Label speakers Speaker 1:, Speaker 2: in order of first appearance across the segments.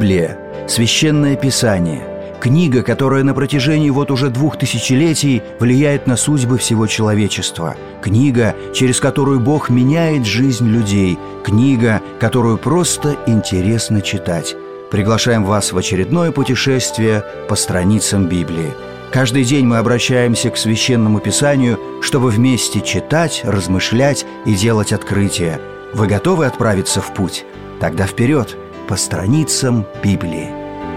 Speaker 1: Библия – священное писание, книга, которая на протяжении уже 2000 влияет на судьбы всего человечества, книга, через которую Бог меняет жизнь людей, книга, которую просто интересно читать. Приглашаем вас в очередное путешествие по страницам Библии. Каждый день мы обращаемся к Священному Писанию, чтобы вместе читать, размышлять и делать открытия. Вы готовы отправиться в путь? Тогда вперед, по страницам Библии.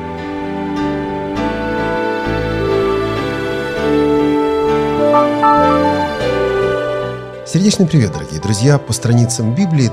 Speaker 2: Сердечный привет, дорогие друзья! По страницам Библии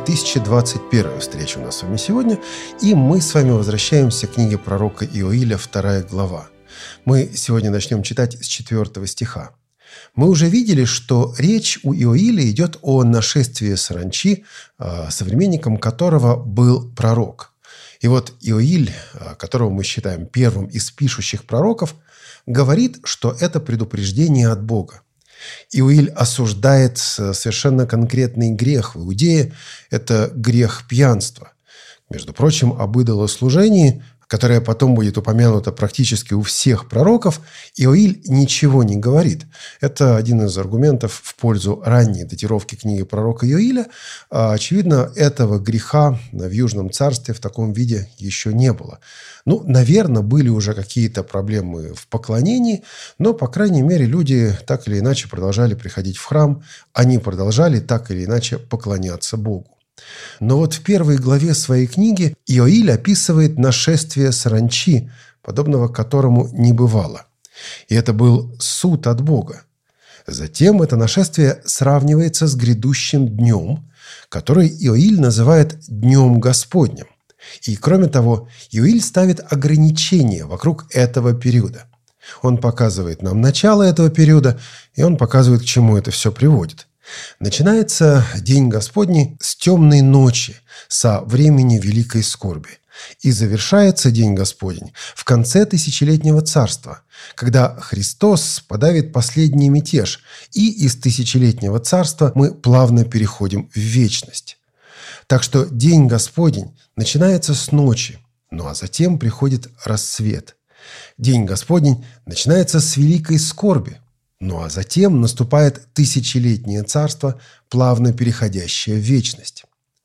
Speaker 2: 1021 встреча у нас с вами сегодня, и мы с вами возвращаемся к книге пророка Иоиля, 2 глава. Мы сегодня начнем читать с 4 стиха. Мы уже видели, что речь у Иоиля идет о нашествии саранчи, современником которого был пророк. И вот Иоиль, которого мы считаем первым из пишущих пророков, говорит, что это предупреждение от Бога. Иоиль осуждает совершенно конкретный грех в Иудее – это грех пьянства. Между прочим, об идолослужении, которое потом будет упомянуто практически у всех пророков, Иоиль ничего не говорит. Это один из аргументов в пользу ранней датировки книги пророка Иоиля. Очевидно, этого греха в Южном царстве в таком виде еще не было. Наверное, были уже какие-то проблемы в поклонении, но, по крайней мере, люди так или иначе продолжали приходить в храм, они продолжали так или иначе поклоняться Богу. Но вот в первой главе своей книги Иоиль описывает нашествие саранчи, подобного которому не бывало. И это был суд от Бога. Затем это нашествие сравнивается с грядущим днем, который Иоиль называет Днем Господним. И, кроме того, Иоиль ставит ограничения вокруг этого периода. Он показывает нам начало этого периода, и он показывает, к чему это все приводит. Начинается День Господний с темной ночи, со времени великой скорби. И завершается День Господень в конце тысячелетнего царства, когда Христос подавит последний мятеж, и из тысячелетнего царства мы плавно переходим в вечность. Так что День Господень начинается с ночи, а затем приходит рассвет. День Господень начинается с великой скорби, а затем наступает тысячелетнее царство, плавно переходящее в вечность.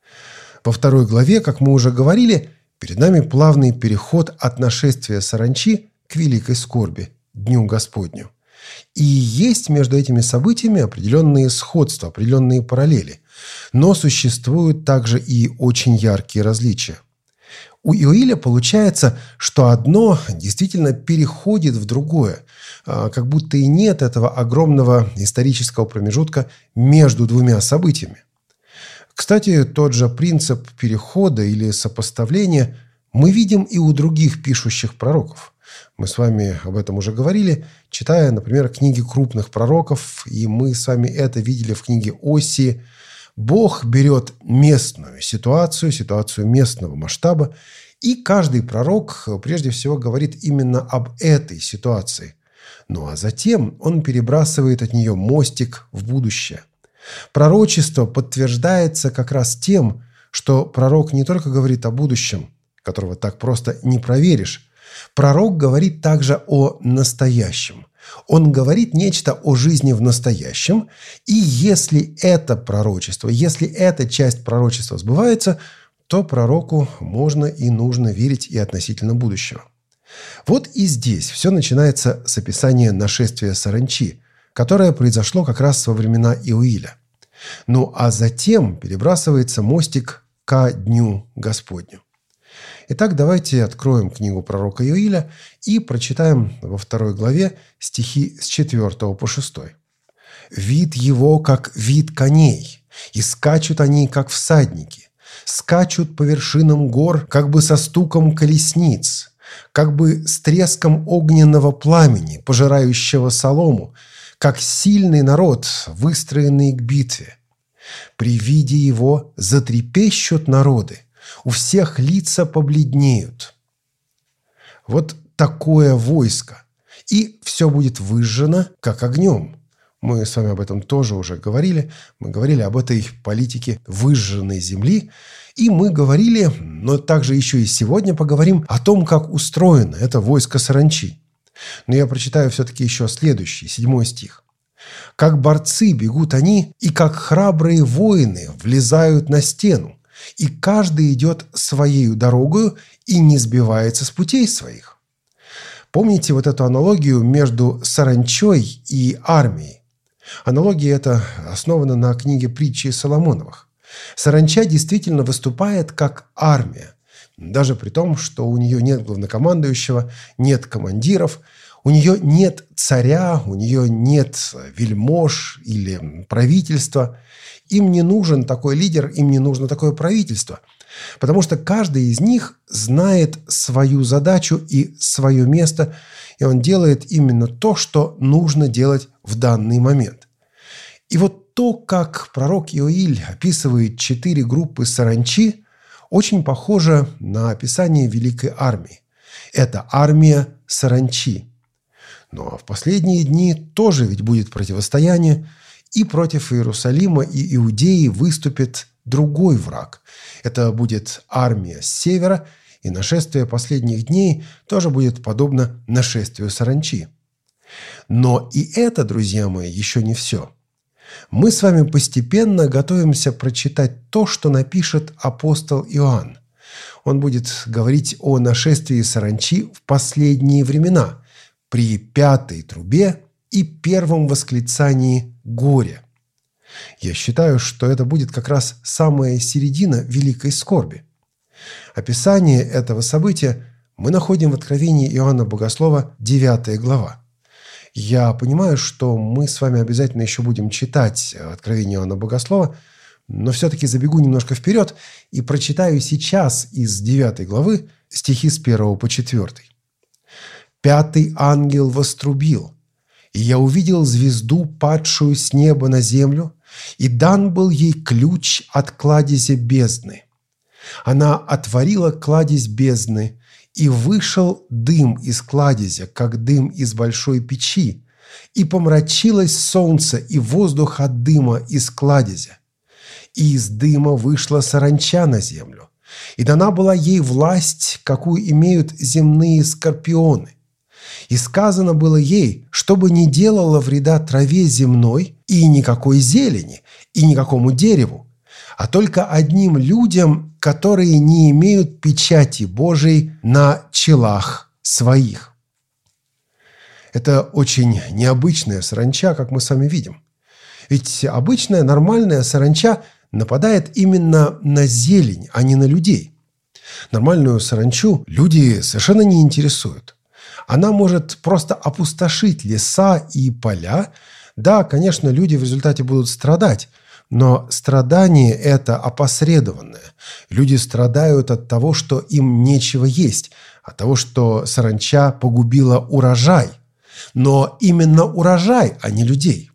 Speaker 2: Во 2 главе, как мы уже говорили, перед нами плавный переход от нашествия саранчи к великой скорби, Дню Господню. И есть между этими событиями определенные сходства, определенные параллели. Но существуют также и очень яркие различия. У Иоиля получается, что одно действительно переходит в другое, как будто и нет этого огромного исторического промежутка между двумя событиями. Кстати, тот же принцип перехода или сопоставления мы видим и у других пишущих пророков. Мы с вами об этом уже говорили, читая, например, книги крупных пророков, и мы с вами это видели в книге Осии. Бог берет местную ситуацию местного масштаба, и каждый пророк прежде всего говорит именно об этой ситуации. А затем он перебрасывает от нее мостик в будущее. Пророчество подтверждается как раз тем, что пророк не только говорит о будущем, которого так просто не проверишь. Пророк говорит также о настоящем. Он говорит нечто о жизни в настоящем, и если это пророчество, если эта часть пророчества сбывается, то пророку можно и нужно верить и относительно будущего. Вот и здесь все начинается с описания нашествия саранчи, которое произошло как раз во времена Иоиля. А затем перебрасывается мостик ко Дню Господню. Итак, давайте откроем книгу пророка Иоиля и прочитаем во 2 главе стихи с 4 по 6. «Вид его, как вид коней, и скачут они, как всадники, скачут по вершинам гор, как бы со стуком колесниц, как бы с треском огненного пламени, пожирающего солому, как сильный народ, выстроенный к битве. При виде его затрепещут народы, у всех лица побледнеют». Вот такое войско. И все будет выжжено, как огнем. Мы с вами об этом тоже уже говорили. Мы говорили об этой политике выжженной земли. И мы говорили, но также еще и сегодня поговорим о том, как устроено это войско саранчи. Но я прочитаю все-таки еще следующий, 7 стих. «Как борцы бегут они, и как храбрые воины влезают на стену, и каждый идет своею дорогою и не сбивается с путей своих». Помните вот эту аналогию между саранчой и армией? Аналогия эта основана на книге «Притчи Соломоновых». Саранча действительно выступает как армия, даже при том, что у нее нет главнокомандующего, нет командиров, у нее нет царя, у нее нет вельмож или правительства. Им не нужен такой лидер, им не нужно такое правительство, потому что каждый из них знает свою задачу и свое место, и он делает именно то, что нужно делать в данный момент. И вот то, как пророк Иоиль описывает 4 группы саранчи, очень похоже на описание великой армии. Это армия саранчи. Но в последние дни тоже ведь будет противостояние, и против Иерусалима и Иудеи выступит другой враг. Это будет армия с севера, и нашествие последних дней тоже будет подобно нашествию саранчи. Но и это, друзья мои, еще не все. Мы с вами постепенно готовимся прочитать то, что напишет апостол Иоанн. Он будет говорить о нашествии саранчи в последние времена, при 5-й трубе и первом восклицании горя. Я считаю, что это будет как раз самая середина великой скорби. Описание этого события мы находим в Откровении Иоанна Богослова, 9 глава. Я понимаю, что мы с вами обязательно еще будем читать Откровение Иоанна Богослова, но все-таки забегу немножко вперед и прочитаю сейчас из 9 главы стихи с 1 по 4. «Пятый ангел вострубил, и я увидел звезду, падшую с неба на землю, и дан был ей ключ от кладезя бездны. Она отворила кладезь бездны, и вышел дым из кладезя, как дым из большой печи, и помрачилось солнце и воздух от дыма из кладезя. И из дыма вышла саранча на землю, и дана была ей власть, какую имеют земные скорпионы. И сказано было ей, чтобы не делала вреда траве земной и никакой зелени, и никакому дереву, а только одним людям, которые не имеют печати Божией на челах своих». Это очень необычная саранча, как мы с вами видим. Ведь обычная нормальная саранча нападает именно на зелень, а не на людей. Нормальную саранчу люди совершенно не интересуют. Она может просто опустошить леса и поля. Да, конечно, люди в результате будут страдать, но страдание это опосредованное. Люди страдают от того, что им нечего есть, от того, что саранча погубила урожай. Но именно урожай, а не людей.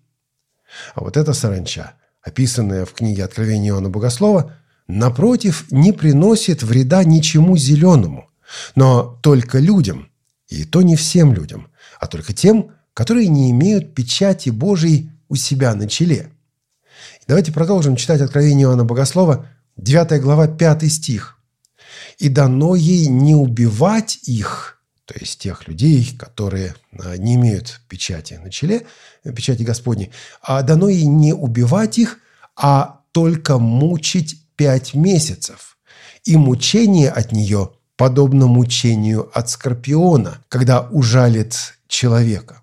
Speaker 2: А вот эта саранча, описанная в книге Откровения Иоанна Богослова, напротив, не приносит вреда ничему зеленому, но только людям. И то не всем людям, а только тем, которые не имеют печати Божией у себя на челе. Давайте продолжим читать Откровение Иоанна Богослова, 9 глава, 5 стих. «И дано ей не убивать их», то есть тех людей, которые не имеют печати на челе, печати Господней, а дано ей не убивать их, а только мучить 5 месяцев. И мучение от нее подобно мучению от скорпиона, когда ужалит человека.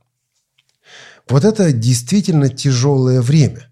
Speaker 2: Вот это действительно тяжелое время.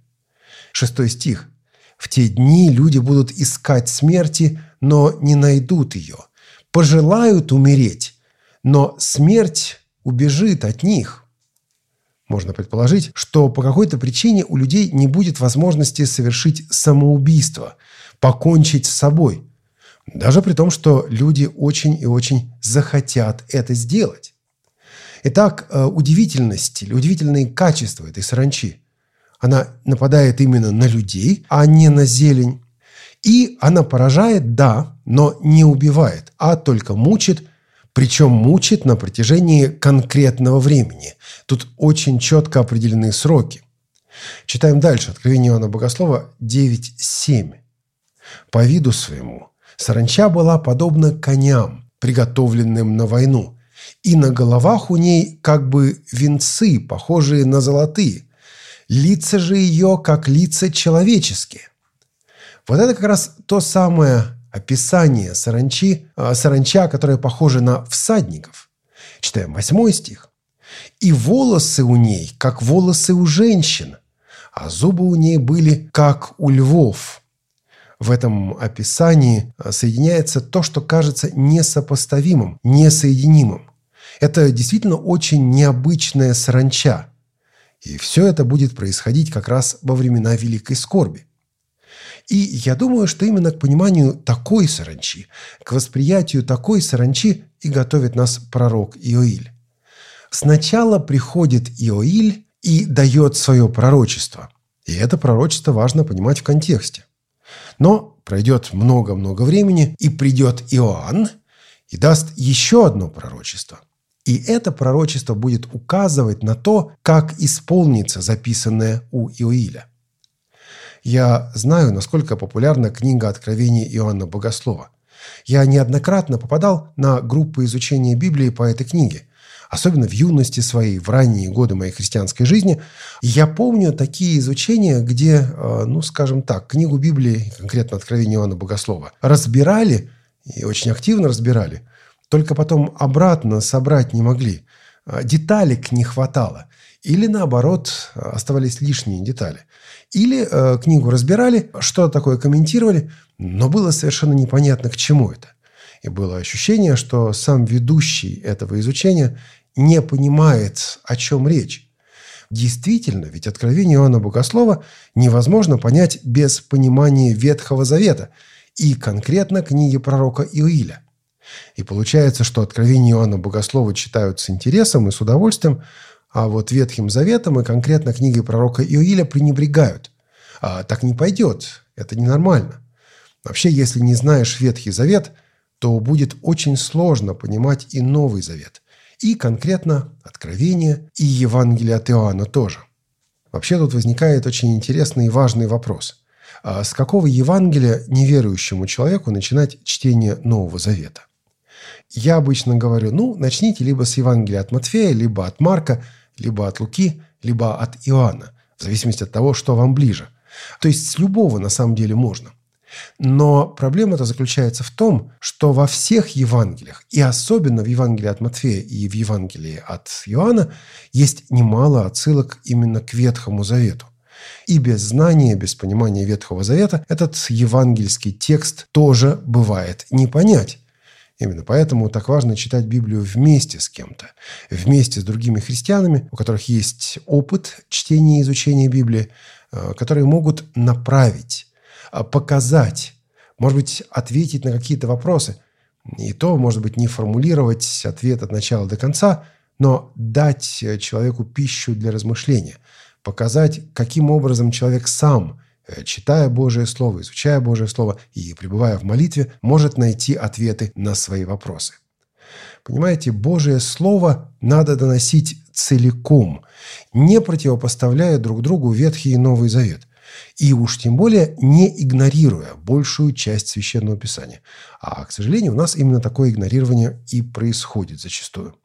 Speaker 2: 6 стих. «В те дни люди будут искать смерти, но не найдут ее. Пожелают умереть, но смерть убежит от них». Можно предположить, что по какой-то причине у людей не будет возможности совершить самоубийство, покончить с собой. Даже при том, что люди очень и очень захотят это сделать. Итак, удивительность или удивительные качества этой саранчи. Она нападает именно на людей, а не на зелень. И она поражает, да, но не убивает, а только мучит, причем мучит на протяжении конкретного времени. Тут очень четко определены сроки. Читаем дальше. Откровение Иоанна Богослова 9:7. «По виду своему саранча была подобна коням, приготовленным на войну, и на головах у ней как бы венцы, похожие на золотые. Лица же ее, как лица человеческие». Вот это как раз то самое описание саранча, которая похожа на всадников. Читаем 8 стих. «И волосы у ней, как волосы у женщин, а зубы у ней были, как у львов». В этом описании соединяется то, что кажется несопоставимым, несоединимым. Это действительно очень необычная саранча. И все это будет происходить как раз во времена Великой Скорби. И я думаю, что именно к пониманию такой саранчи, к восприятию такой саранчи и готовит нас пророк Иоиль. Сначала приходит Иоиль и дает свое пророчество. И это пророчество важно понимать в контексте. Но пройдет много-много времени, и придет Иоанн и даст еще одно пророчество. И это пророчество будет указывать на то, как исполнится записанное у Иоиля. Я знаю, насколько популярна книга «Откровение Иоанна Богослова». Я неоднократно попадал на группы изучения Библии по этой книге, особенно в юности своей, в ранние годы моей христианской жизни. И я помню такие изучения, где, скажем так, книгу Библии, конкретно «Откровение Иоанна Богослова», разбирали, и очень активно разбирали, только потом обратно собрать не могли. Деталек не хватало. Или, наоборот, оставались лишние детали. Или книгу разбирали, что такое комментировали, но было совершенно непонятно, к чему это. И было ощущение, что сам ведущий этого изучения не понимает, о чем речь. Действительно, ведь откровение Иоанна Богослова невозможно понять без понимания Ветхого Завета и конкретно книги пророка Иоиля. И получается, что откровение Иоанна Богослова читают с интересом и с удовольствием, а вот Ветхим Заветом и конкретно книгой пророка Иоиля пренебрегают. А так не пойдет, это ненормально. Вообще, если не знаешь Ветхий Завет, то будет очень сложно понимать и Новый Завет. И конкретно Откровение и Евангелие от Иоанна тоже. Вообще тут возникает очень интересный и важный вопрос. А с какого Евангелия неверующему человеку начинать чтение Нового Завета? Я обычно говорю, начните либо с Евангелия от Матфея, либо от Марка, либо от Луки, либо от Иоанна, в зависимости от того, что вам ближе. То есть с любого на самом деле можно. Но проблема-то заключается в том, что во всех Евангелиях, и особенно в Евангелии от Матфея и в Евангелии от Иоанна, есть немало отсылок именно к Ветхому Завету. И без знания, без понимания Ветхого Завета этот евангельский текст тоже бывает не понять. Именно поэтому так важно читать Библию вместе с кем-то, вместе с другими христианами, у которых есть опыт чтения и изучения Библии, которые могут направить, показать, может быть, ответить на какие-то вопросы. И то, может быть, не формулировать ответ от начала до конца, но дать человеку пищу для размышления, показать, каким образом человек сам, читая Божие Слово, изучая Божие Слово и пребывая в молитве, может найти ответы на свои вопросы. Понимаете, Божие Слово надо доносить целиком, не противопоставляя друг другу Ветхий и Новый Завет. И уж тем более не игнорируя большую часть Священного Писания. А, к сожалению, у нас именно такое игнорирование и происходит зачастую.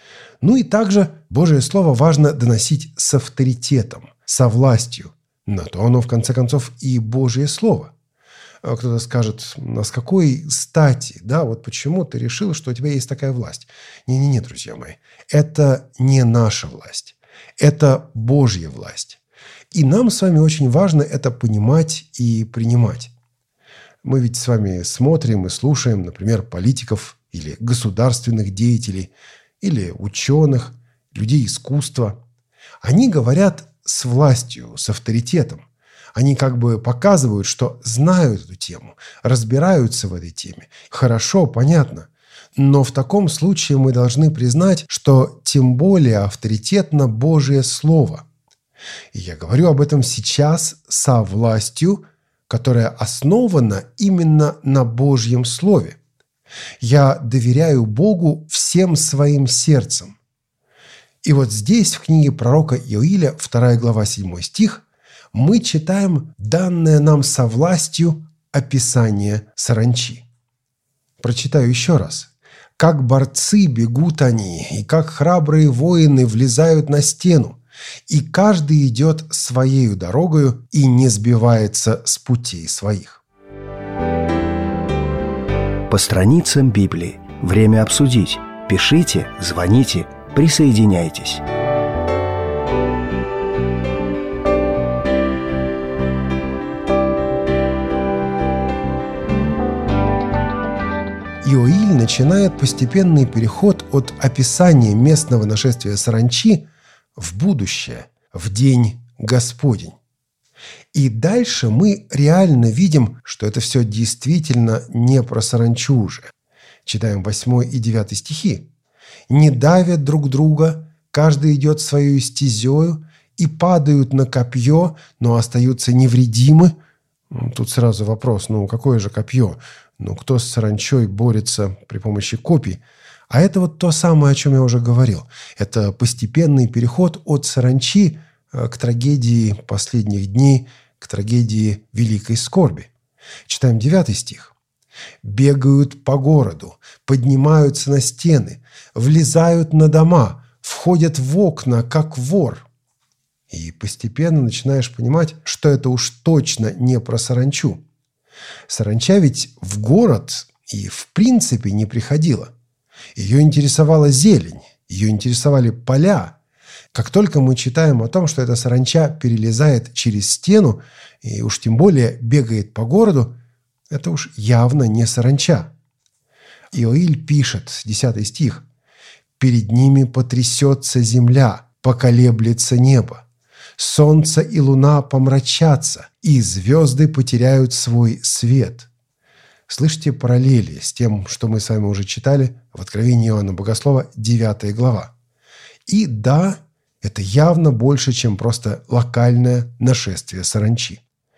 Speaker 2: И также Божие Слово важно доносить с авторитетом, со властью. На то оно, в конце концов, и Божье Слово. Кто-то скажет, а с какой стати, почему ты решил, что у тебя есть такая власть? Не-не-не, друзья мои, это не наша власть, это Божья власть. И нам с вами очень важно это понимать и принимать. Мы ведь с вами смотрим и слушаем, например, политиков или государственных деятелей, или ученых, людей искусства. Они говорят с властью, с авторитетом. Они как бы показывают, что знают эту тему, разбираются в этой теме. Хорошо, понятно. Но в таком случае мы должны признать, что тем более авторитетно Божие Слово. И я говорю об этом сейчас со властью, которая основана именно на Божьем Слове. Я доверяю Богу всем своим сердцем. И вот здесь, в книге пророка Иоиля, 2 глава, 7 стих, мы читаем данное нам со властью описание саранчи. Прочитаю еще раз. «Как борцы бегут они, и как храбрые воины влезают на стену, и каждый идет своею дорогою и не сбивается с путей своих».
Speaker 1: По страницам Библии. Время обсудить. Пишите, звоните, присоединяйтесь.
Speaker 2: Иоиль начинает постепенный переход от описания местного нашествия саранчи в будущее, в день Господень. И дальше мы реально видим, что это все действительно не про саранчу уже. Читаем 8 и 9 стихи. «Не давят друг друга, каждый идет своей стезею, и падают на копье, но остаются невредимы». Тут сразу вопрос, какое же копье? Кто с саранчой борется при помощи копий? А это вот то самое, о чем я уже говорил. Это постепенный переход от саранчи к трагедии последних дней, к трагедии великой скорби. Читаем 9 стих. «Бегают по городу, поднимаются на стены, влезают на дома, входят в окна, как вор». И постепенно начинаешь понимать, что это уж точно не про саранчу. Саранча ведь в город и в принципе не приходила. Ее интересовала зелень, ее интересовали поля. Как только мы читаем о том, что эта саранча перелезает через стену и уж тем более бегает по городу, это уж явно не саранча. Иоиль пишет, 10 стих, «Перед ними потрясется земля, поколеблется небо. Солнце и луна помрачатся, и звезды потеряют свой свет». Слышите параллели с тем, что мы с вами уже читали в Откровении Иоанна Богослова, 9 глава. И да, это явно больше, чем просто локальное нашествие саранчи.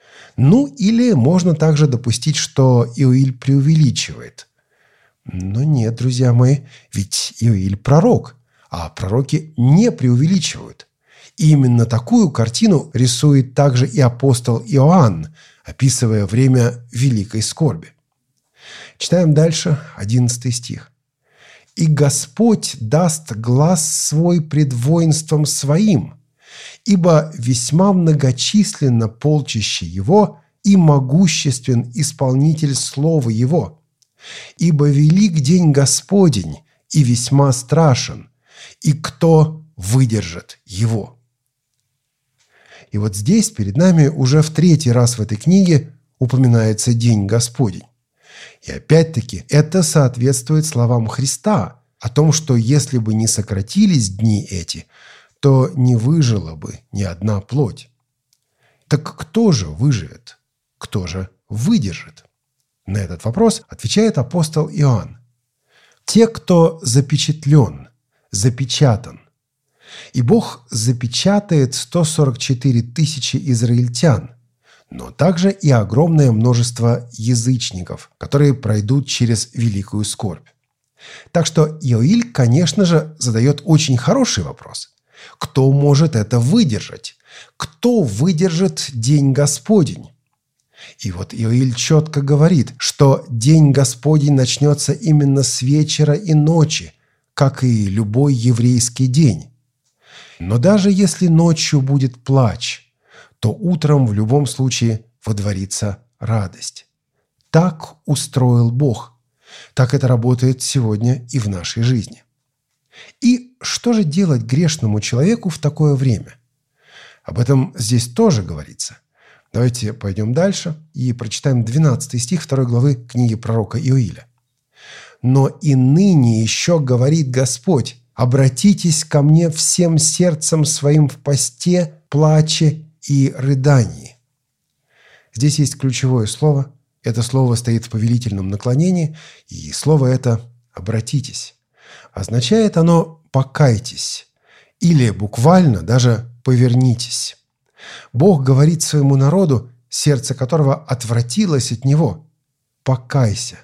Speaker 2: Или можно также допустить, что Иоиль преувеличивает. Но нет, друзья мои, ведь Иоиль пророк, а пророки не преувеличивают. И именно такую картину рисует также и апостол Иоанн, описывая время великой скорби. Читаем дальше 11 стих. «И Господь даст глас свой пред воинством своим, ибо весьма многочисленно полчище его и могуществен исполнитель слова его. Ибо велик день Господень и весьма страшен, и кто выдержит его». И вот здесь перед нами уже в 3-й раз в этой книге упоминается День Господень. И опять-таки это соответствует словам Христа о том, что если бы не сократились дни эти, то не выжила бы ни одна плоть. Так кто же выживет? Кто же выдержит? На этот вопрос отвечает апостол Иоанн. Те, кто запечатлен, запечатан. И Бог запечатает 144 тысячи израильтян, но также и огромное множество язычников, которые пройдут через великую скорбь. Так что Иоиль, конечно же, задает очень хороший вопрос. Кто может это выдержать? Кто выдержит День Господень? И вот Иоиль четко говорит, что День Господень начнется именно с вечера и ночи, как и любой еврейский день. Но даже если ночью будет плач, то утром в любом случае водворится радость. Так устроил Бог. Так это работает сегодня и в нашей жизни. И что же делать грешному человеку в такое время? Об этом здесь тоже говорится. Давайте пойдем дальше и прочитаем 12 стих 2 главы книги пророка Иоиля. «Но и ныне еще говорит Господь, обратитесь ко мне всем сердцем своим в посте, плаче и рыдании». Здесь есть ключевое слово. Это слово стоит в повелительном наклонении, и слово это «обратитесь». Означает оно «покайтесь» или буквально даже «повернитесь». Бог говорит своему народу, сердце которого отвратилось от него: «покайся».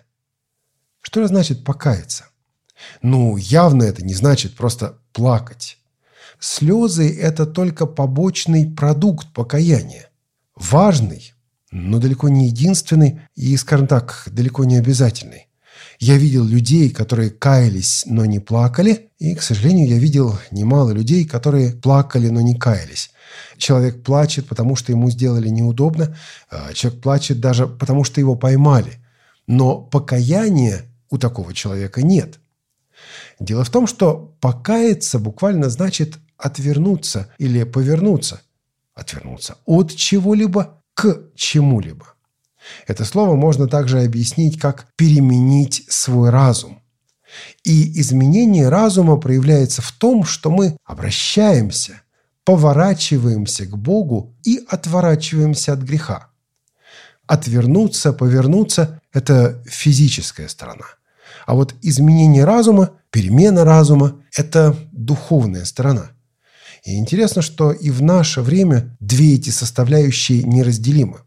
Speaker 2: Что же значит «покаяться»? Явно это не значит просто плакать. слезы – это только побочный продукт покаяния. Важный, но далеко не единственный и, скажем так, далеко не обязательный. Я видел людей, которые каялись, но не плакали, и, к сожалению, я видел немало людей, которые плакали, но не каялись. Человек плачет, потому что ему сделали неудобно, человек плачет даже потому, что его поймали. Но покаяния у такого человека нет. Дело в том, что покаяться буквально значит отвернуться или повернуться. Отвернуться от чего-либо к чему-либо. Это слово можно также объяснить как «переменить свой разум». И изменение разума проявляется в том, что мы обращаемся, поворачиваемся к Богу и отворачиваемся от греха. Отвернуться, повернуться – это физическая сторона. А вот изменение разума, перемена разума – это духовная сторона. И интересно, что и в наше время две эти составляющие неразделимы.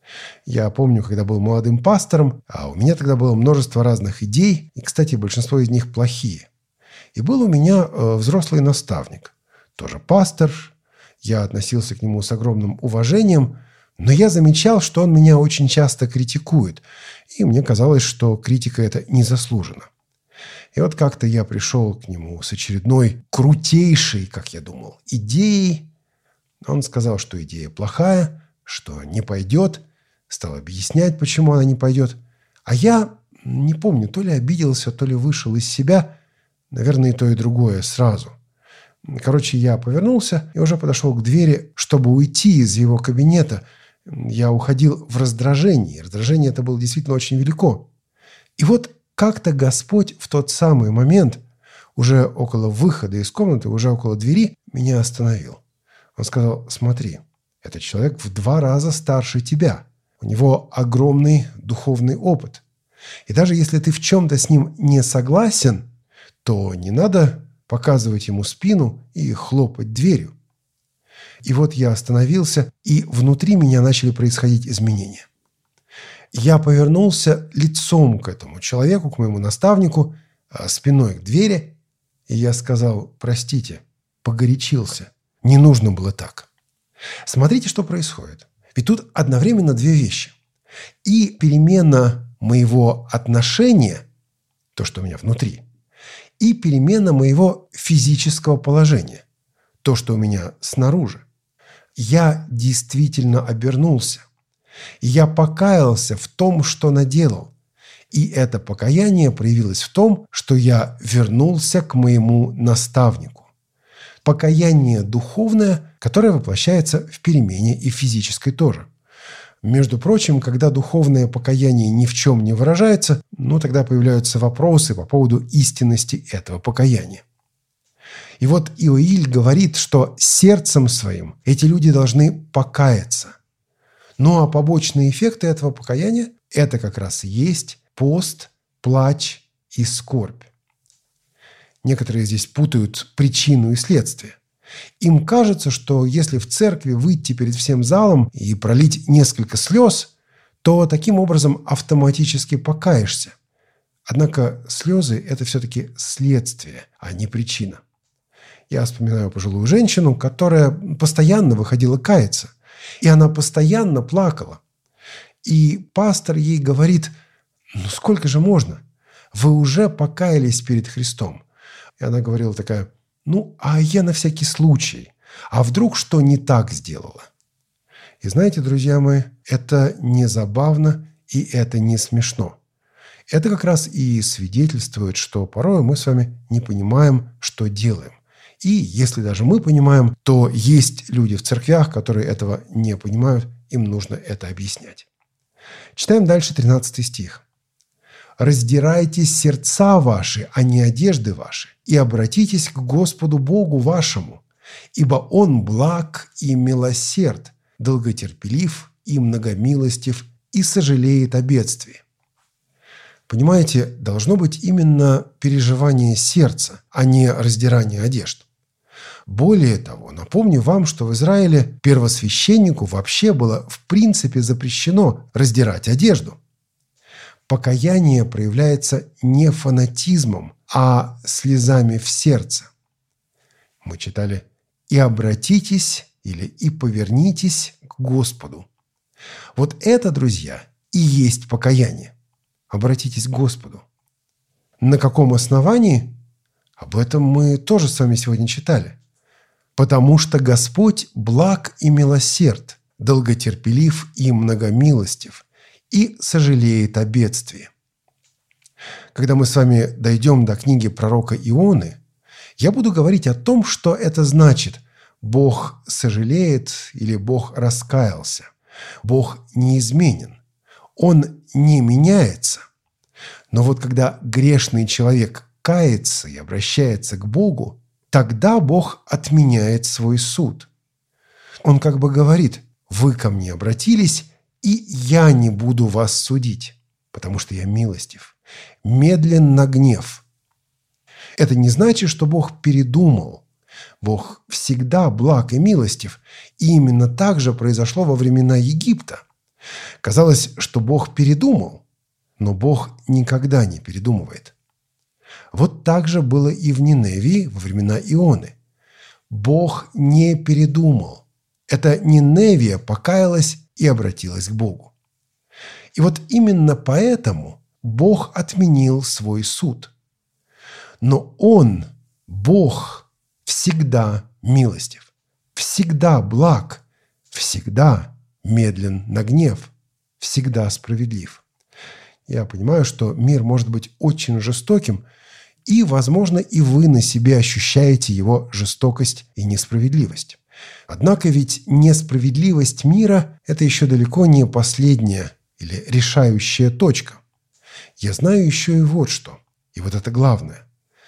Speaker 2: Я помню, когда был молодым пастором, а у меня тогда было множество разных идей, и, кстати, большинство из них плохие. И был у меня взрослый наставник, тоже пастор. Я относился к нему с огромным уважением, но я замечал, что он меня очень часто критикует, и мне казалось, что критика эта незаслужена. И вот как-то я пришел к нему с очередной крутейшей, как я думал, идеей. Он сказал, что идея плохая, что не пойдет, стал объяснять, почему она не пойдет. А я не помню, то ли обиделся, то ли вышел из себя. Наверное, и то, и другое сразу. Короче, я повернулся и уже подошел к двери, чтобы уйти из его кабинета. Я уходил в раздражении. Раздражение это было действительно очень велико. И вот как-то Господь в тот самый момент, уже около выхода из комнаты, уже около двери, меня остановил. Он сказал: смотри, этот человек в 2 раза старше тебя. У него огромный духовный опыт. И даже если ты в чем-то с ним не согласен, то не надо показывать ему спину и хлопать дверью. И вот я остановился, и внутри меня начали происходить изменения. Я повернулся лицом к этому человеку, к моему наставнику, спиной к двери, и я сказал: простите, погорячился. Не нужно было так. Смотрите, что происходит. Ведь тут одновременно 2 вещи. И перемена моего отношения, то, что у меня внутри, и перемена моего физического положения, то, что у меня снаружи. Я действительно обернулся. Я покаялся в том, что наделал. И это покаяние проявилось в том, что я вернулся к моему наставнику. Покаяние духовное, которое воплощается в перемене и физической тоже. Между прочим, когда духовное покаяние ни в чем не выражается, тогда появляются вопросы по поводу истинности этого покаяния. И вот Иоиль говорит, что сердцем своим эти люди должны покаяться. Ну а побочные эффекты этого покаяния – это как раз и есть пост, плач и скорбь. Некоторые здесь путают причину и следствие. Им кажется, что если в церкви выйти перед всем залом и пролить несколько слез, то таким образом автоматически покаешься. Однако слезы – это все-таки следствие, а не причина. Я вспоминаю пожилую женщину, которая постоянно выходила каяться. И она постоянно плакала. И пастор ей говорит: сколько же можно? Вы уже покаялись перед Христом. И она говорила такая: а я на всякий случай. А вдруг что не так сделала? И знаете, друзья мои, это не забавно и это не смешно. Это как раз и свидетельствует, что порой мы с вами не понимаем, что делаем. И если даже мы понимаем, то есть люди в церквях, которые этого не понимают, им нужно это объяснять. Читаем дальше 13 стих. «Раздирайте сердца ваши, а не одежды ваши, и обратитесь к Господу Богу вашему, ибо Он благ и милосерд, долготерпелив и многомилостив, и сожалеет о бедствии». Понимаете, должно быть именно переживание сердца, а не раздирание одежд. Более того, напомню вам, что в Израиле первосвященнику вообще было в принципе запрещено раздирать одежду. Покаяние проявляется не фанатизмом, а слезами в сердце. Мы читали и обратитесь или и повернитесь к Господу». Вот это, друзья, и есть покаяние. Обратитесь к Господу. На каком основании? Об этом мы тоже с вами сегодня читали. «Потому что Господь благ и милосерд, долготерпелив и многомилостив, и сожалеет о бедствии». Когда мы с вами дойдем до книги пророка Ионы, я буду говорить о том, что это значит: Бог сожалеет или Бог раскаялся. Бог неизменен. Он не меняется. Но вот когда грешный человек кается и обращается к Богу, тогда Бог отменяет свой суд. Он как бы говорит: «Вы ко мне обратились, и я не буду вас судить, потому что я милостив, медлен на гнев». Это не значит, что Бог передумал. Бог всегда благ и милостив, и именно так же произошло во времена Египта. Казалось, что Бог передумал, но Бог никогда не передумывает. Вот так же было и в Ниневии во времена Ионы. Бог не передумал. Это Ниневия покаялась и обратилась к Богу. И вот именно поэтому Бог отменил свой суд. Но Он, Бог, всегда милостив, всегда благ, всегда медлен на гнев, всегда справедлив. Я понимаю, что мир может быть очень жестоким, и, возможно, и вы на себе ощущаете его жестокость и несправедливость. Однако ведь несправедливость мира – это еще далеко не последняя или решающая точка. Я знаю еще и вот что, и вот это главное.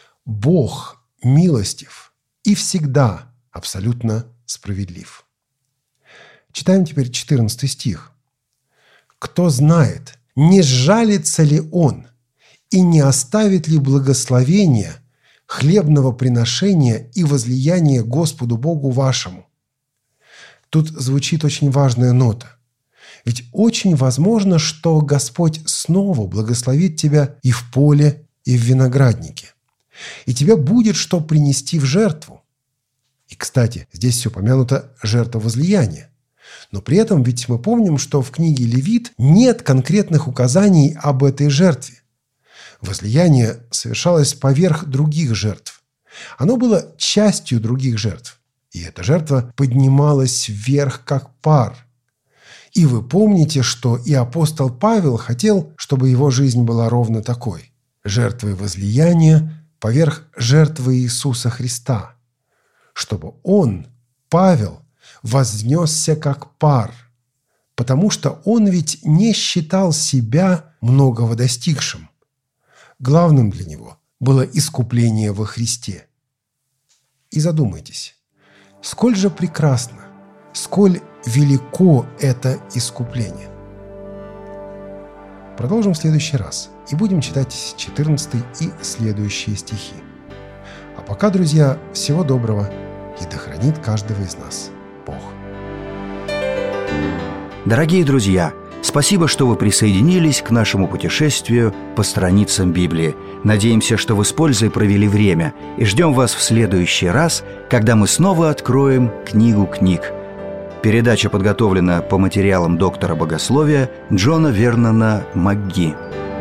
Speaker 2: Бог милостив и всегда абсолютно справедлив. Читаем теперь 14 стих. «Кто знает, не сжалится ли Он и не оставит ли благословения, хлебного приношения и возлияния Господу Богу вашему». Тут звучит очень важная нота. Ведь очень возможно, что Господь снова благословит тебя и в поле, и в винограднике. И тебе будет что принести в жертву. И, кстати, здесь все упомянуто жертва возлияния. Но при этом ведь мы помним, что в книге Левит нет конкретных указаний об этой жертве. Возлияние совершалось поверх других жертв. Оно было частью других жертв. И эта жертва поднималась вверх, как пар. И вы помните, что и апостол Павел хотел, чтобы его жизнь была ровно такой. Жертвой возлияния поверх жертвы Иисуса Христа. Чтобы он, Павел, вознесся как пар. Потому что он ведь не считал себя многого достигшим. Главным для него было искупление во Христе. И задумайтесь, сколь же прекрасно, сколь велико это искупление. Продолжим в следующий раз и будем читать 14 и следующие стихи. А пока, друзья, всего доброго, и да хранит каждого из нас Бог.
Speaker 1: Дорогие друзья, спасибо, что вы присоединились к нашему путешествию по страницам Библии. Надеемся, что вы с пользой провели время, и ждем вас в следующий раз, когда мы снова откроем книгу книг. Передача подготовлена по материалам доктора богословия Джона Вернона МакГи.